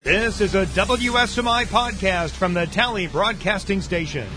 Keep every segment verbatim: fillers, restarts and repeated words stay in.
This is a W S M I podcast from the Tally Broadcasting Station.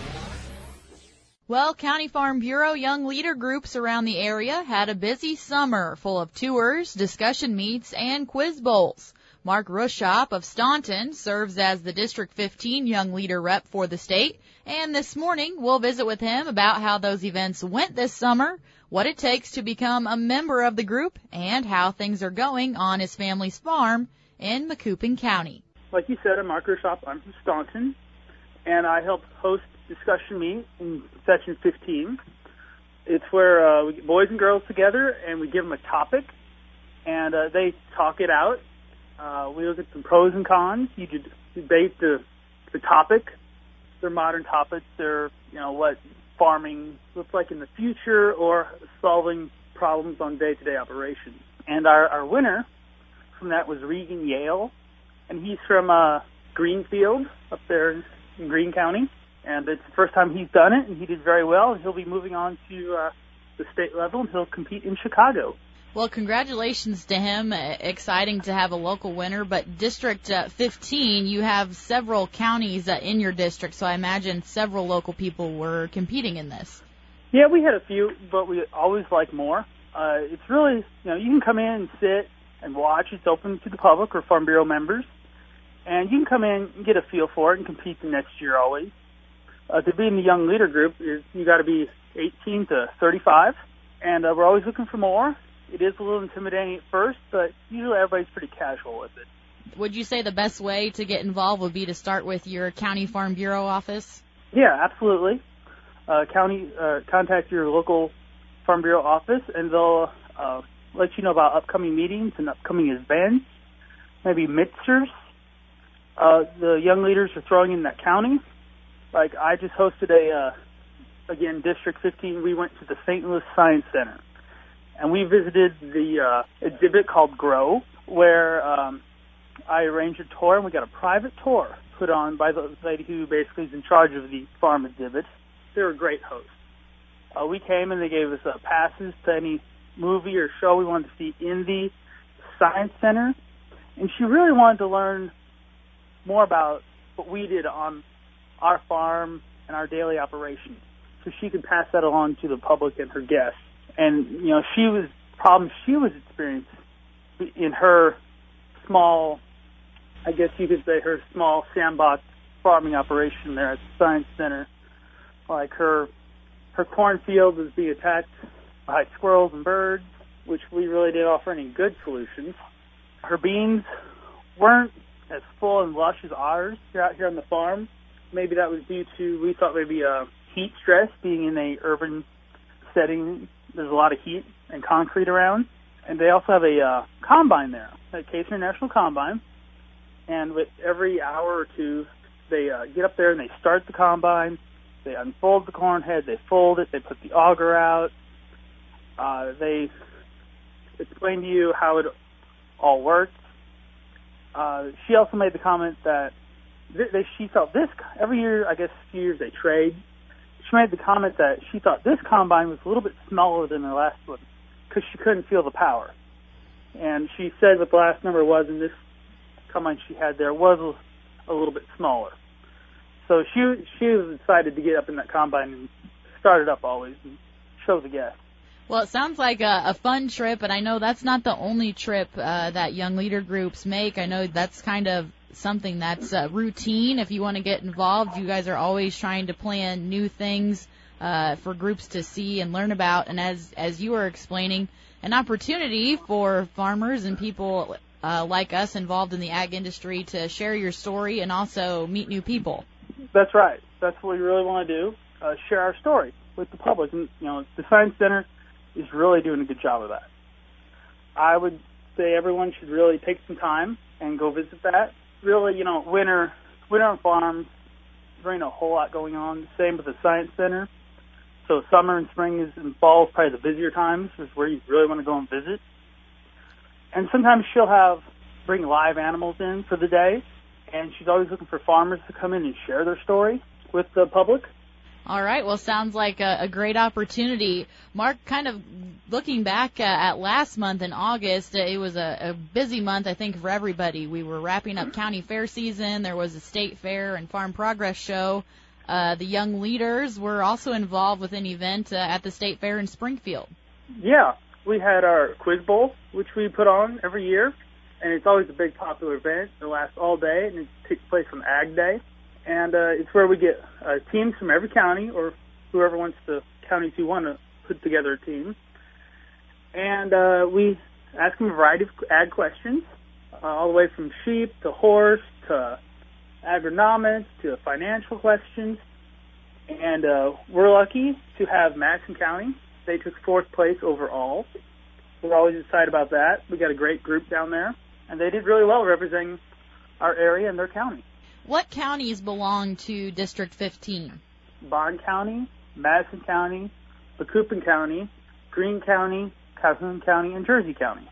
Well, County Farm Bureau young leader groups around the area had a busy summer full of tours, discussion meets, and quiz bowls. Mark Rushop of Staunton serves as the District fifteen Young Leader Rep for the state, and this morning we'll visit with him about how those events went this summer, what it takes to become a member of the group, and how things are going on his family's farm in Macoupin County. Like you said, I'm Mark Rushop. I'm from Staunton, and I help host discussion meet in Section fifteen. It's where uh, we get boys and girls together, and we give them a topic, and uh, they talk it out. Uh, we look at some pros and cons. You debate the the topic. They're modern topics. They're, you know, what farming looks like in the future or solving problems on day-to-day operations. And our, our winner from that was Regan Yale, and he's from uh, Greenfield up there in Greene County. And it's the first time he's done it, and he did very well. He'll be moving on to uh, the state level, and he'll compete in Chicago. Well, congratulations to him. Exciting to have a local winner. But District uh, fifteen, you have several counties uh, in your district, so I imagine several local people were competing in this. Yeah, we had a few, but we always like more. Uh, it's really, you know, you can come in and sit and watch. It's open to the public or Farm Bureau members. And you can come in and get a feel for it and compete the next year always. Uh, to be in the young leader group, is you got to be eighteen to thirty-five, and uh, we're always looking for more. It is a little intimidating at first, but usually everybody's pretty casual with it. Would you say the best way to get involved would be to start with your County Farm Bureau office? Yeah, absolutely. Uh, county, uh, contact your local Farm Bureau office, and they'll uh, let you know about upcoming meetings and upcoming events, maybe mitzvahs. Uh, the young leaders are throwing in that county. Like, I just hosted a, uh, again, District fifteen, we went to the Saint Louis Science Center. And we visited the uh, exhibit called Grow, where um, I arranged a tour, and we got a private tour put on by the lady who basically is in charge of the farm exhibit. They were great hosts. Uh, we came, and they gave us uh, passes to any movie or show we wanted to see in the Science Center. And she really wanted to learn more about what we did on our farm and our daily operations, so she could pass that along to the public and her guests. And, you know, she was, problems she was experiencing in her small, I guess you could say her small sandbox farming operation there at the Science Center. Like her, her cornfield was being attacked by squirrels and birds, which we really didn't offer any good solutions. Her beans weren't as full and lush as ours here out here on the farm. Maybe that was due to, we thought maybe a heat stress being in a urban setting. There's a lot of heat and concrete around. And they also have a uh, combine there, a Case International Combine. And with every hour or two, they uh, get up there and they start the combine. They unfold the corn head, they fold it, they put the auger out. Uh, they explain to you how it all works. Uh, she also made the comment that th- they, she felt this, every year, I guess a few years they trade. She made the comment that she thought this combine was a little bit smaller than the last one because she couldn't feel the power. And she said what the last number was, and this combine she had there was a, a little bit smaller. So she she was excited to get up in that combine and start it up always and show the guests. Well, it sounds like a, a fun trip, and I know that's not the only trip uh, that young leader groups make. I know that's kind of something that's uh, routine. If you want to get involved, you guys are always trying to plan new things uh, for groups to see and learn about. And as as you were explaining, an opportunity for farmers and people uh, like us involved in the ag industry to share your story and also meet new people. That's right. That's what we really want to do, uh, share our story with the public. And, you know, the Science Center is really doing a good job of that. I would say everyone should really take some time and go visit that. Really, you know, winter, winter on farms, there ain't a whole lot going on. Same with the Science Center. So summer and spring is, and fall is probably the busier times, is where you really want to go and visit. And sometimes she'll have, bring live animals in for the day, and she's always looking for farmers to come in and share their story with the public. All right. Well, sounds like a, a great opportunity. Mark, kind of looking back uh, at last month in August, it was a, a busy month, I think, for everybody. We were wrapping up county fair season. There was a state fair and farm progress show. Uh, the young leaders were also involved with an event uh, at the state fair in Springfield. Yeah, we had our quiz bowl, which we put on every year, and it's always a big popular event. It lasts all day, and it takes place on Ag Day. And uh, it's where we get uh, teams from every county, or whoever wants the counties who want to put together a team. And uh, we ask them a variety of ag questions, uh, all the way from sheep to horse to agronomics to financial questions. And uh, we're lucky to have Madison County. They took fourth place overall. We're always excited about that. We got a great group down there, and they did really well representing our area and their county. What counties belong to District fifteen? Bond County, Madison County, Macoupin County, Greene County, Calhoun County, and Jersey County.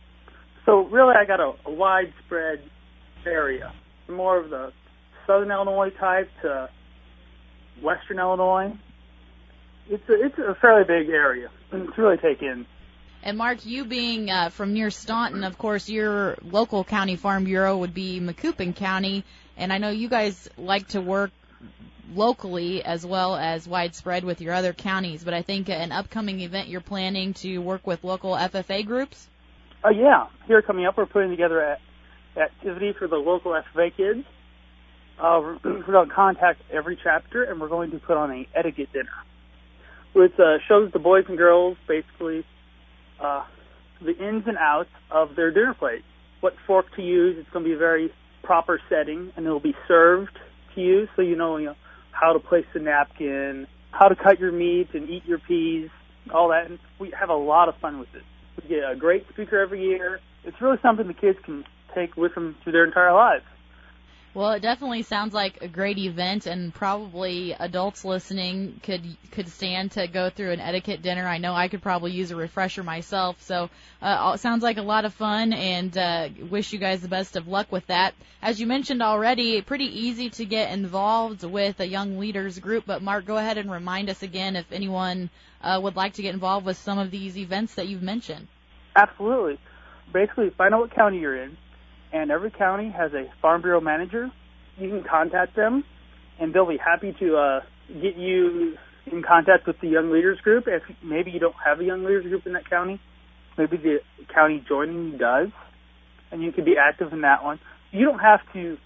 So really I got a, a widespread area, more of the southern Illinois type to western Illinois. It's a, it's a fairly big area to really take in. And Mark, you being uh, from near Staunton, of course, your local county farm bureau would be Macoupin County, and I know you guys like to work locally as well as widespread with your other counties, but I think an upcoming event you're planning to work with local F F A groups? Oh, uh, yeah. Here coming up, we're putting together an activity for the local F F A kids. Uh, we're, we're going to contact every chapter, and we're going to put on an etiquette dinner, which uh, shows the boys and girls basically uh, the ins and outs of their dinner plate, what fork to use. It's going to be a very proper setting, and it'll be served to you, so you know, you know how to place the napkin, how to cut your meat and eat your peas, all that. And we have a lot of fun with it. We get a great speaker every year. It's really something the kids can take with them through their entire lives. Well, it definitely sounds like a great event, and probably adults listening could could stand to go through an etiquette dinner. I know I could probably use a refresher myself, so uh, it sounds like a lot of fun, and uh, wish you guys the best of luck with that. As you mentioned already, pretty easy to get involved with a Young Leaders group, but Mark, go ahead and remind us again if anyone uh, would like to get involved with some of these events that you've mentioned. Absolutely. Basically, find out what county you're in, and every county has a Farm Bureau manager. You can contact them, and they'll be happy to uh, get you in contact with the Young Leaders group. If maybe you don't have a Young Leaders group in that county, maybe the county joining you does, and you can be active in that one. You don't have to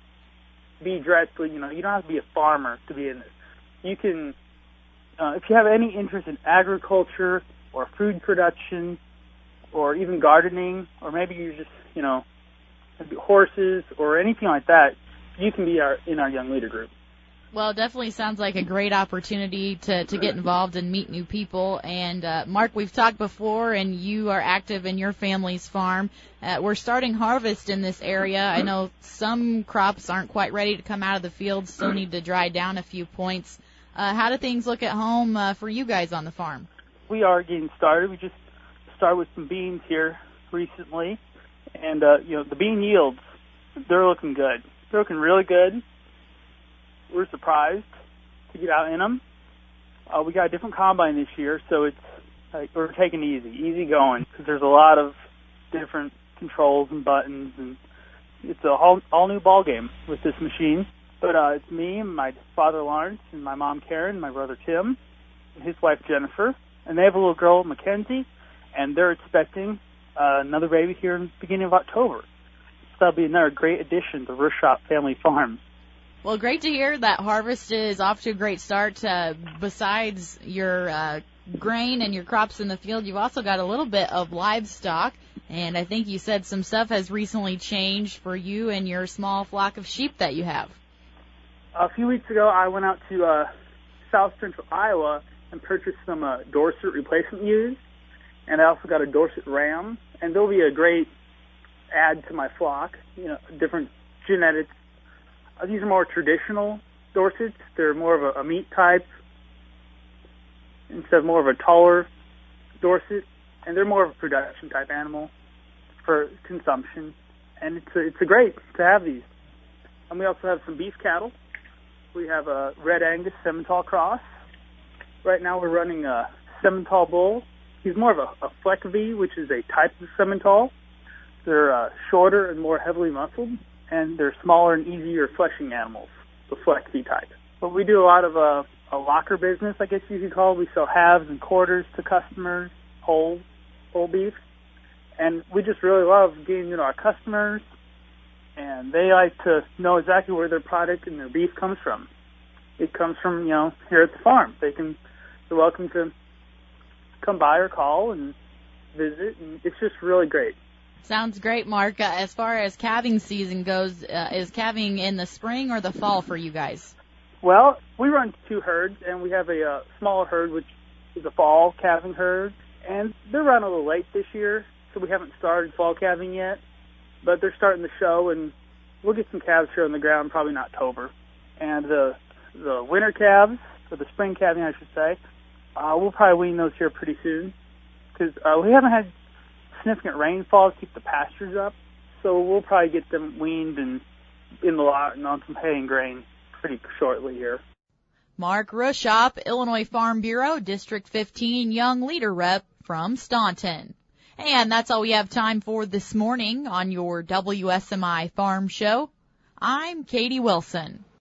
be directly, you know, you don't have to be a farmer to be in this. You can, uh, if you have any interest in agriculture or food production or even gardening, or maybe you're just, you know, horses or anything like that, you can be our in our Young Leader group. Well, it definitely sounds like a great opportunity to, to get involved and meet new people. And, uh, Mark, we've talked before, and you are active in your family's farm. Uh, we're starting harvest in this area. I know some crops aren't quite ready to come out of the field, still need to dry down a few points. Uh, how do things look at home uh, for you guys on the farm? We are getting started. We just started with some beans here recently. And, uh, you know, the bean yields, they're looking good. They're looking really good. We're surprised to get out in them. Uh, we got a different combine this year, so it's like we're taking it easy, easy going, because there's a lot of different controls and buttons, and it's a whole, all new ball game with this machine. But uh, it's me, my father Lawrence, and my mom Karen, my brother Tim, and his wife Jennifer, and they have a little girl Mackenzie, and they're expecting Uh, another baby here in the beginning of October. So that'll be another great addition to Rushop Family Farms. Well, great to hear that harvest is off to a great start. Uh, besides your uh, grain and your crops in the field, you've also got a little bit of livestock, and I think you said some stuff has recently changed for you and your small flock of sheep that you have. A few weeks ago, I went out to uh, south central Iowa and purchased some uh, Dorset replacement ewes. And I also got a Dorset ram, and they'll be a great add to my flock. You know, different genetics. Uh, these are more traditional Dorsets. They're more of a, a meat type instead of more of a taller Dorset, and they're more of a production type animal for consumption. And it's a, it's a great to have these. And we also have some beef cattle, We have a Red Angus Simmental cross. Right now we're running a Simmental bull. He's more of a, a Fleck V, which is a type of Simmental. They're uh, shorter and more heavily muscled, and they're smaller and easier fleshing animals, the Fleck V type. But we do a lot of uh, a locker business, I guess you could call it. We sell halves and quarters to customers, whole, whole beef. And we just really love getting to know our customers, and they like to know exactly where their product and their beef comes from. It comes from, you know, here at the farm. They can, they're welcome to come by or call and visit, and it's just really great. Sounds great, Mark. Uh, as far as calving season goes, uh, is calving in the spring or the fall for you guys? Well, we run two herds, and we have a uh, smaller herd, which is a fall calving herd, and they're running a little late this year, so we haven't started fall calving yet, but they're starting the show, and we'll get some calves here on the ground probably in October. And the the winter calves, or the spring calving, I should say, uh, we'll probably wean those here pretty soon, because uh, we haven't had significant rainfall to keep the pastures up, so we'll probably get them weaned and in the lot and on some hay and grain pretty shortly here. Mark Rushop, Illinois Farm Bureau, District fifteen Young Leader Rep from Staunton. And that's all we have time for this morning on your W S M I Farm Show. I'm Katie Wilson.